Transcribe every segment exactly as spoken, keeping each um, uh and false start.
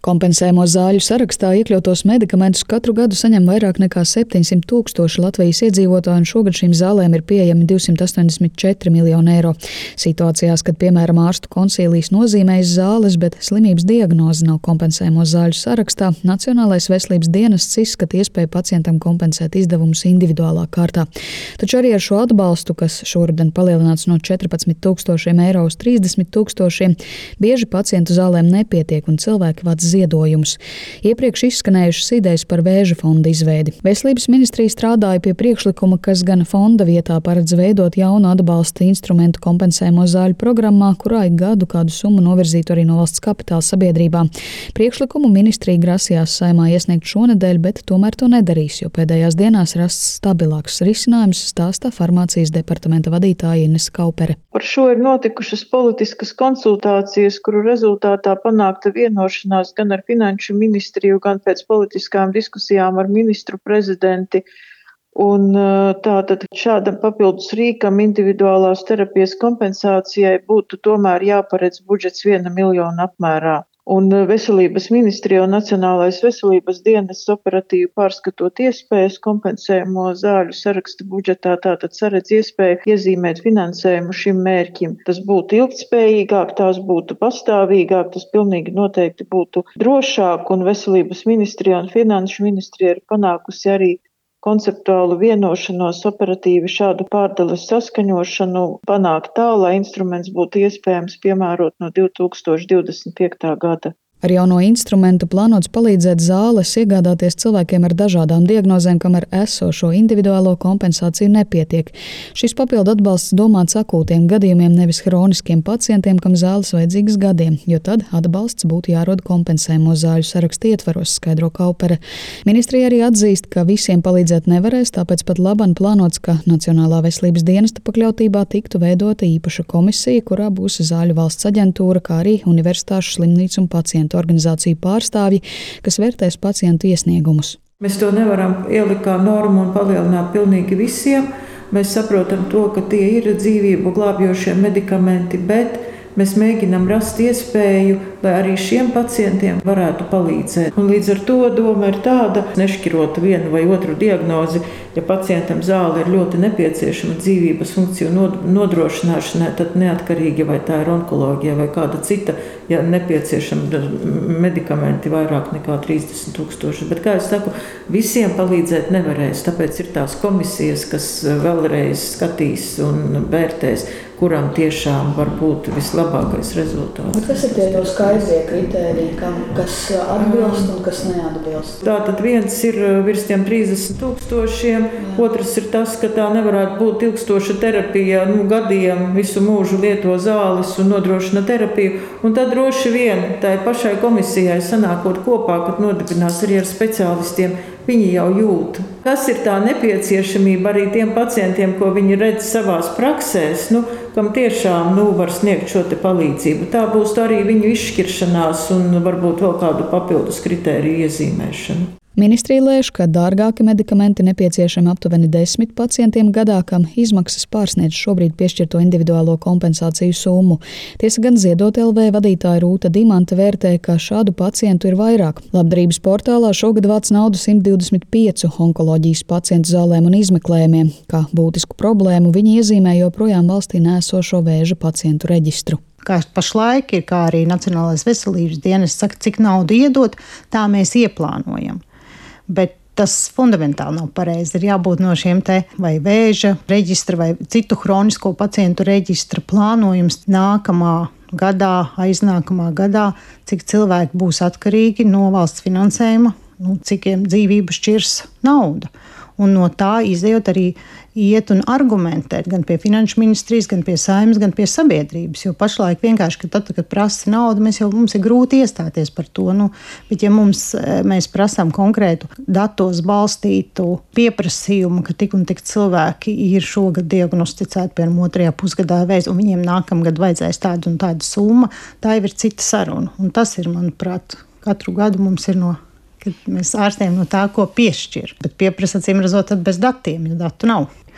Kompensējamo zāļu sarakstā iekļautos medikamentus katru gadu saņem vairāk nekā septiņsimt tūkstoši Latvijas iedzīvotāju, un šogad šīm zālēm ir pieejami divsimt astoņdesmit četri miljoni eiro. Situācijās, kad, piemēram, ārstu konsīlijs nozīmējas zāles, bet slimības diagnoze nav kompensējamo zāļu sarakstā, Nacionālais veselības dienests izskata iespēju pacientam kompensēt izdevumus individuālā kārtā. Taču arī ar šo atbalstu, kas šoruden palielināts no četrpadsmit tūkstošiem eiro uz trīsdesmit tūkstošiem, bieži pacientu zālēm nepietiek un cilvēki vāc ziedojumus. Iepriekš izskanējušas idejas par vēža fonda izveidi. Veselības ministrija strādāja pie priekšlikuma, kas gan fonda vietā paredz veidot jaunu atbalsta instrumentu kompensējamo zāļu programmā, kurā ik gadu kādu summu novirzītu arī no valsts kapitāla sabiedrībām. Priekšlikumu ministrija grasījās Saeimā iesniegt šonedēļ, bet tomēr to nedarīs, jo pēdējās dienās rasts stabilāks risinājums, stāstā farmācijas departamenta vadītāja Inese Kaupere. Par šo ir notikušas politiskas konsultācijas, kuru rezultātā panākta vienošanās gan ar Finanšu ministriju, gan pēc politiskām diskusijām ar ministru prezidenti. Un tātad šādam papildus rīkam individuālās terapijas kompensācijai būtu tomēr jāparedz budžets viena miljona apmērā. Un Veselības ministrija un Nacionālais veselības dienests operatīvi pārskatot iespējas kompensējamo zāļu saraksta budžetā, tātad saredz iespēju iezīmēt finansējumu šim mērķim. Tas būtu ilgtspējīgāk, tās būtu pastāvīgāk, tas pilnīgi noteikti būtu drošāk, un Veselības ministrija un Finanšu ministrija ir panākusi arī konceptuālu vienošanos operatīvi šādu pārdales saskaņošanu panākt tā, lai instruments būtu iespējams piemērot no divi tūkstoši divdesmit piektā gada. Ar jauno instrumentu plānots palīdzēt zāles iegādāties cilvēkiem ar dažādām diagnozēm, kam ar esošo individuālo kompensāciju nepietiek. Šis papildu atbalsts domāts akūtiem gadījumiem, nevis hroniskiem pacientiem, kam zāles vajadzīgas gadiem, jo tad atbalsts būtu jārod kompensējamo zāļu saraksta ietvaros, skaidro Kaupere. Ministrija arī atzīst, ka visiem palīdzēt nevarēs, tāpēc pat laban plānots, ka Nacionālā veselības dienesta pakļautībā tiktu veidota īpaša komisija, kurā būs zāļu valsts aģentūra, kā arī universitāšu slimnīcu un pacientu organizāciju pārstāvji, kas vērtēs pacientu iesniegumus. Mēs to nevaram ielikt kā normu un palielināt pilnīgi visiem. Mēs saprotam to, ka tie ir dzīvību glābjošie medikamenti, bet mēs mēģinām rast iespēju, lai arī šiem pacientiem varētu palīdzēt. Un līdz ar to doma ir tāda, nešķirot vienu vai otru diagnozi, ja pacientam zāle ir ļoti nepieciešama dzīvības funkciju nodrošināšanai, tad neatkarīgi vai tā ir onkoloģija vai kāda cita, ja nepieciešama medikamenti vairāk nekā trīsdesmit tūkstoši. Bet, kā es saku, visiem palīdzēt nevarēs, tāpēc ir tās komisijas, kas vēlreiz skatīs un vērtēs, kuram tiešām var būt vislabākais rezultāts. Kas ir tie jau skaidrie kritēriji, kam, kas atbilst un kas neatbilst? Tātad viens ir virs tiem trīsdesmit tūkstošiem, otrs ir tas, ka tā nevarētu būt ilgstoša terapija, nu, gadiem visu mūžu lieto zāles un nodrošina terapiju. Un tad droši vien tai pašai komisijai sanākot kopā, kad nodibinās arī ar speciālistiem, viņi jau jūt, kas ir tā nepieciešamība arī tiem pacientiem, ko viņi redz savās praksēs, nu, kam tiešām nu, var sniegt šo te palīdzību. Tā būs arī viņu izšķiršanās un varbūt vēl kādu papildus kritēriju iezīmēšanu. Ministrija lēš, ka dārgāki medikamenti nepieciešami aptuveni desmit pacientiem gadā, kam izmaksas pārsniedz šobrīd piešķirto individuālo kompensāciju summu. Tiesa gan Ziedot L V vadītāja Rūta Dimante vērtē, ka šādu pacientu ir vairāk. Labdarības portālā šogad vāc naudu simt divdesmit piecu onkoloģijas pacientu zālēm un izmeklējumiem. Kā būtisku problēmu viņi iezīmē joprojām valstī nēsošo vēža pacientu reģistru. Kā pašlaik ir, kā arī Nacionālais veselības dienests saka, cik naudu iedot, tā mēs ieplānojam. Bet tas fundamentāli nav pareizi. Ir jābūt no šiem te vai vēža reģistra vai citu hronisko pacientu reģistra plānojums nākamā gadā, aiznākamā gadā, cik cilvēki būs atkarīgi no valsts finansējuma, nu, cikiem dzīvību šķirs nauda. Un no tā izējot arī iet un argumentēt gan pie Finanšu ministrijas, gan pie Saeimas, gan pie sabiedrības. Jo pašlaik vienkārši, ka tad, kad prasa naudu, mēs jau mums ir grūti iestāties par to. Nu, bet ja mums, mēs prasām konkrētu datos balstītu pieprasījumu, ka tik un tik cilvēki ir šogad diagnosticēti, piemēram, otrajā pusgadā vēzi, un viņiem nākamgad vajadzēs tādu un tādu summu, tā jau ir cita saruna. Un tas ir, manuprāt, katru gadu mums ir no kad mēs ārstējam no tā, ko piešķir. Bet pieprasa, acīm redzot, bez datiem, jo datu nav.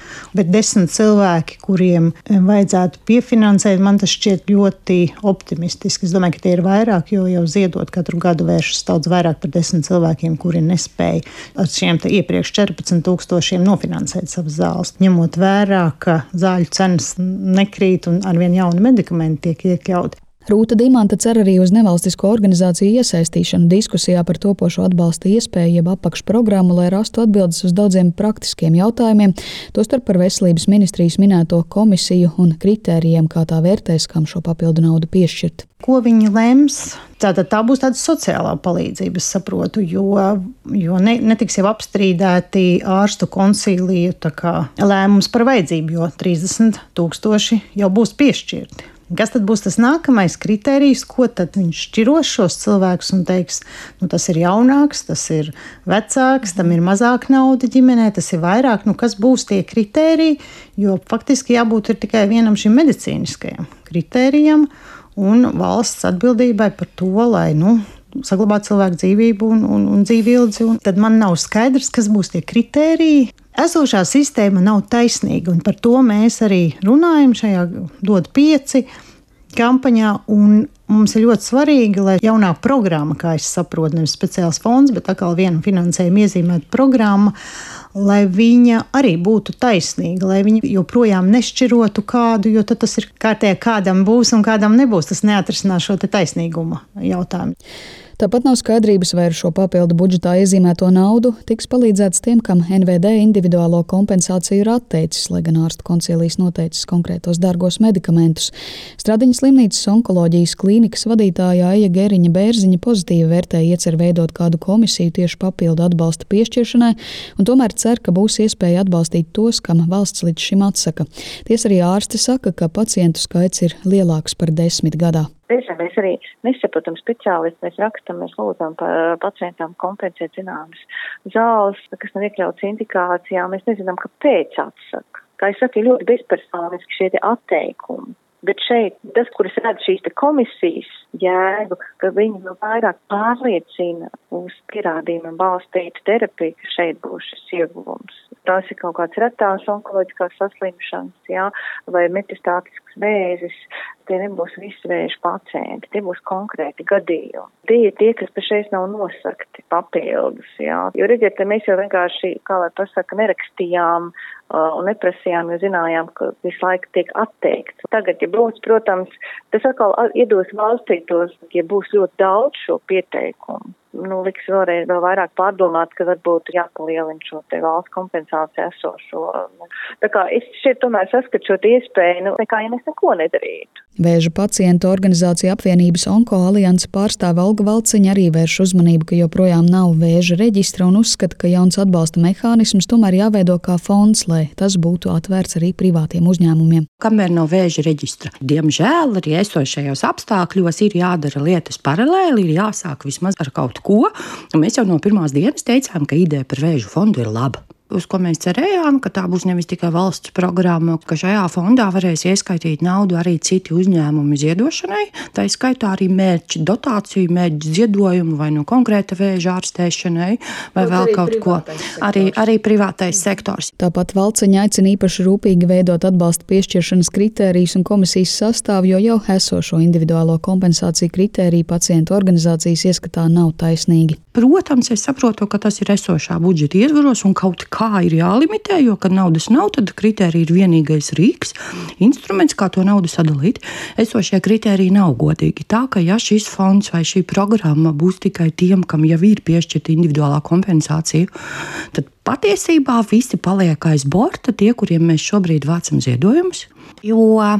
Bet desmit cilvēki, kuriem vajadzētu piefinansēt, man tas šķiet ļoti optimistiski. Es domāju, ka tie ir vairāk, jo jau ziedot katru gadu vēršas daudz vairāk par desmit cilvēkiem, kuri nespēja ar šiem iepriekš četrpadsmit tūkstošiem nofinansēt savas zāles. Ņemot vērā, ka zāļu cenas nekrīt un arvien jauni medikamenti tiek iekļauti. Rūta Dimanta cer arī uz nevalstisko organizāciju iesaistīšanu diskusijā par topošo atbalsta iespēju jeb apakšprogrammu, lai rastu atbildes uz daudziem praktiskiem jautājumiem, tostarp par veselības ministrijas minēto komisiju un kritērijiem, kā tā vērtēs, kam šo papildu naudu piešķirt. Ko viņi lems? Tātad tā būs tāda sociālā palīdzība, es saprotu, jo, jo ne, netiks jau apstrīdēti ārstu konsīliju lēmums par vajadzību, jo trīsdesmit tūkstoši jau būs piešķirti. Kas tad būs tas nākamais kritērijs, ko tad viņš šķiros šos cilvēkus un teiks, nu tas ir jaunāks, tas ir vecāks, tam ir mazāk nauda ģimenē, tas ir vairāk, nu kas būs tie kritēriji, jo faktiski jābūt ir tikai vienam šim medicīniskajam kritērijam un valsts atbildībai par to, lai, nu, saglabāt cilvēku dzīvību un, un, un dzīvildzi. Un tad man nav skaidrs, kas būs tie kritēriji. Esošā sistēma nav taisnīga, un par to mēs arī runājam šajā dod pieci kampaņā. Un mums ir ļoti svarīgi, lai jaunā programma, kā es saprotu, nevis speciāls fonds, bet atkal viena finansējuma iezīmēta programma, lai viņa arī būtu taisnīga, lai viņa joprojām nešķirotu kādu, jo tad tas ir kārtējā kādam būs un kādam nebūs. Tas neatrisinās šo te taisnīguma jautājumu. Tāpat nav skaidrības, vai ar šo papildu budžetā iezīmēto naudu tiks palīdzēts tiem, kam N V D individuālo kompensāciju ir atteicis, lai gan ārstu koncīlijs noteicis konkrētos dārgos medikamentus. Stradiņas slimnīcas onkoloģijas klīnikas vadītāja Aija Geriņa Bērziņa pozitīvi vērtēja iecer veidot kādu komisiju tieši papildu atbalsta piešķiršanai, un tomēr cer, ka būs iespēja atbalstīt tos, kam valsts līdz šim atsaka. Ties arī ārsti saka, ka pacientu skaits ir lielāks par desmit gadā. Tiešām mēs arī nesaprotam speciālisti, mēs rakstam, mēs lūdzam par pacientām kompensēt zināmas zāles, kas nav iekļautas indikācijā, mēs nezinām, kāpēc atsaka. Kā es saku, ir ļoti bezpersoniski šie te atteikumi. Bet šeit, tas, kur es redzu šīs te komisijas jēgu, ka viņi vēl vairāk pārliecina uz pierādījumiem balstītu terapiju, ka šeit būs šis ieguvums. Tās ir kaut kāds retās onkoloģiskās saslimšanas, jā, vai metastātisks vēzis, tie nebūs visi vēža pacienti, tie būs konkrēti gadījumi. Tie ir tie, kas pašreiz nav nosakti papildus, jā. Jo redziet, mēs jau vienkārši, kā lai pasaka, nerakstījām uh, un neprasījām, jo zinājām, ka visu laiku tiek atteikts. Tagad, ja būs, protams, tas atkal iedos valstī tos, ja būs ļoti daudz šo pieteikumu. Nu, liks vēlreiz vēl vairāk pārdomāt, ka varbūt jāpalielina šo te valsts kompensāciju esošo. Tā kā es šeit tomēr saskatu šo iespēju, nu, nekā ja mēs neko nedarītu. Vēža pacientu organizācija apvienības Onko alianse pārstāve Olga Valciņa arī vērš uzmanību, ka joprojām nav vēža reģistra un uzskata, ka jauns atbalsta mehānisms tomēr jāveido kā fonds, lai tas būtu atvērts arī privātiem uzņēmumiem. Kamēr nav vēža reģistra, diemžēl arī esošajos apstākļos ir jādara lietas paralēli, ir jāsāk vismaz ar kaut ko. Mēs jau no pirmās dienas teicām, ka ideja par vēžu fondu ir laba. Uz ko mēs cerējām, ka tā būs nevis tikai valsts programma, ka šajā fondā varēs ieskaitīt naudu arī citi uzņēmumi ziedošanai, tā skaitā arī mērķi dotāciju, mērķi ziedojumu vai no konkrēta vēža ārstēšanai, vai Ot, vēl kaut ko. Arī, arī privātais sektors. Tāpat Valciņa aicina īpaši rūpīgi veidot atbalsta piešķiršanas kritērijus un komisijas sastāvu, jo jau esošo individuālo kompensāciju kritēriju pacientu organizācijas ieskatā nav taisnīgi. Protams, es saprotu, ka tas ir esošā budžeta ietvaros un kaut kā ir jālimitē, jo, kad naudas nav, tad kritērija ir vienīgais rīks, instruments, kā to naudu sadalīt. Esošie kritēriji nav godīgi. Tā, ka ja šis fonds vai šī programma būs tikai tiem, kam jau ir piešķirta individuālā kompensācija, tad patiesībā visi paliek aiz borta, tie, kuriem mēs šobrīd vācam ziedojumus, jo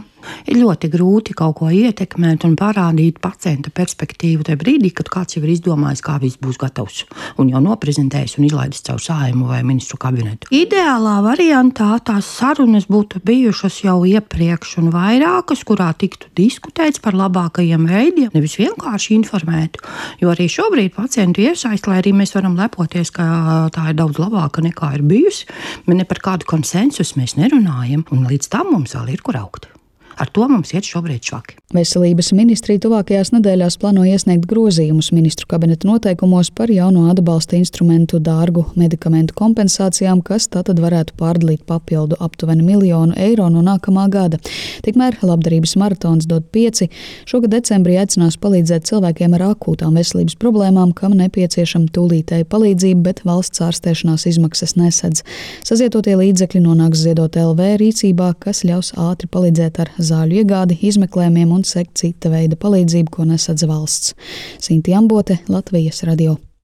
ir ļoti grūti kaut ko ietekmēt un parādīt pacienta perspektīvu tajā brīdī, kad kāds jau ir izdomājis, kā viss būs gatavs un jau noprezentējis un izlaidis caur Saeimu vai ministru kabinetu. Ideālā variantā tās sarunas būtu bijušas jau iepriekš un vairākas, kurā tiktu diskutēts par labākajiem veidiem, nevis vienkārši informētu, jo arī šobrīd pacientu iesaist, lai arī mēs varam lepoties, ka tā ir daudz labāka nekā ir bijusi, bet ne par kādu konsensus mēs nerunājam un līdz tam mums vēl ir kur augt. Ar to mums iet šobrīd švaki. Veselības ministrija tuvākajās nedēļās plāno iesniegt grozījumus ministru kabineta noteikumos par jauno atbalsta instrumentu dārgu medikamentu kompensācijām, kas tātad varētu pārdalīt papildu aptuveni miljonu eiro no nākamā gada. Tikmēr labdarības maratons dod pieci šogad decembrī aicinās palīdzēt cilvēkiem ar akūtām veselības problēmām, kam nepieciešama tūlītēja palīdzība, bet valsts ārstēšanās izmaksas nesedz. Sazietotie līdzekļi nonāks Ziedot L V rīcībā, kas ļaus ātri palīdzēt ar zāļu iegādi, izmeklējumiem un sekt cita veida palīdzību, ko nesadz valsts. Sinti Ambote, Latvijas radio.